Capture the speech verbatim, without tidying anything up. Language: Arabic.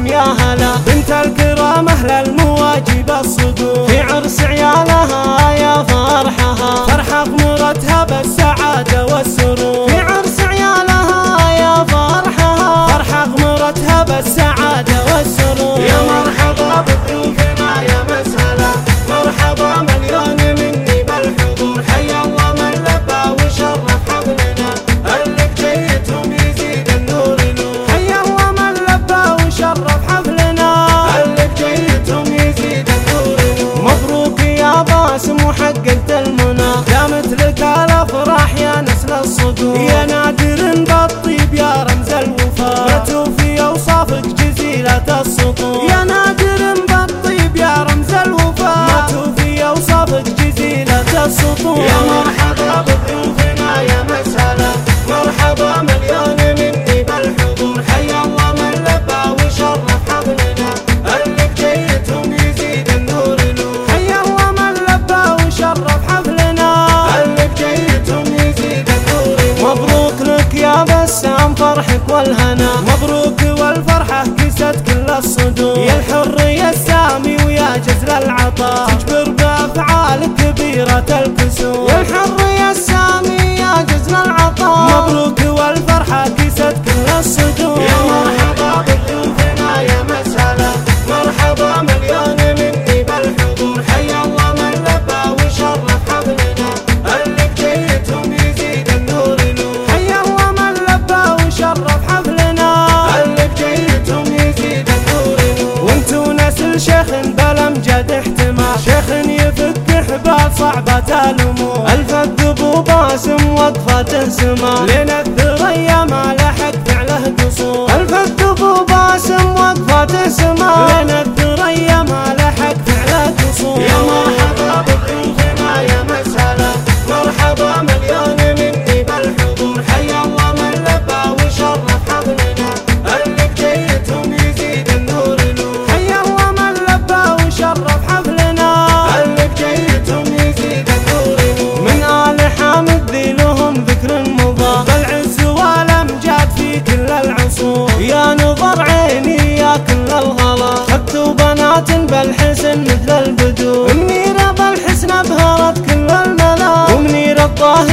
يا هلا بنت الكرام أهل المواجب الصدور، في عرس عيالها يا فرحها فرحة غمرتها بالسعادة والسرور، في عرس عيالها يا فرحها فرحة غمرتها بالسعادة والسرور. يا مرحبا بضيوفنا يا مسهلا، مرحبا مليون مني بالحضور، حيا الله من لبى وشرف حفلنا، اللي جيتهم يزيد النور نور، حيا الله من لبى وشرف حفلنا، اللي جيتهم يزيد النور نور. مبروك يا باسم وحققت المنى، دامت لك الافراح يا نسل الصدور، يا نادر بالطيب يا رمز الوفاء، ما توفي اوصافك جزيلة السطور، يا نادر بالطيب يا رمز الوفاء، ما توفي اوصافك جزيلة السطور. يا مرحبا بضيوفنا يا مسهلا، مرحبا مليون مني بالحضور، حيا الله من لبى وشرف حفلنا، اللي جيتهم يزيد النور نور، حيا الله من لبى وشرف حفلنا، اللي جيتهم يزيد النور نور. مبروك لك يا بسام فرحك والهنا، مبروك والفرحة كست كل الصدور، يا الحر يا السامي ويا جزل العطاء، تجبر بأفعالك كبيرة الكسور، يا الحر يا السامي يا جزل العطاء، مبروك والفرحة كست كل الصدور. يا مرحبا بضيوفنا يا مسهلا، مرحبا مليون مني بالحضور، حيا الله من لبى وشرف حفلنا، اللي جيتهم يزيد النور نور، حيا الله من لبى وشرف حفلنا، اللي جيتهم يزيد النور نور. وانتو نسل شيخ بالامجاد احتمال، شيخ يفك حبال صعبة الامور، الفت ابو باسم وقفته سما، لين الثريا ما لحق فعله قصور، الفت ابو باسم وقفته سما، لين الثريا ما لحق فعله قصور. يا مرحبا بضيوفنا يا مسهلا، مرحبا مليون مني بالحضور، حيا الله من لبى وشرف حفلنا، اللي جيتهم يزيد النور نور، حيا الله من لبى وشرف حفلنا، اللي جيتهم يزيد النور نور. من آل حامد ذي لهم ذكر مضى، بالعز والامجاد في كل العصور، يا نظر عيني يا كل الغلا، خدتوا بنات بالحسن مثل البدور، منيرة بالحسن ابهرت كل الملا، ومنيرة الطاهر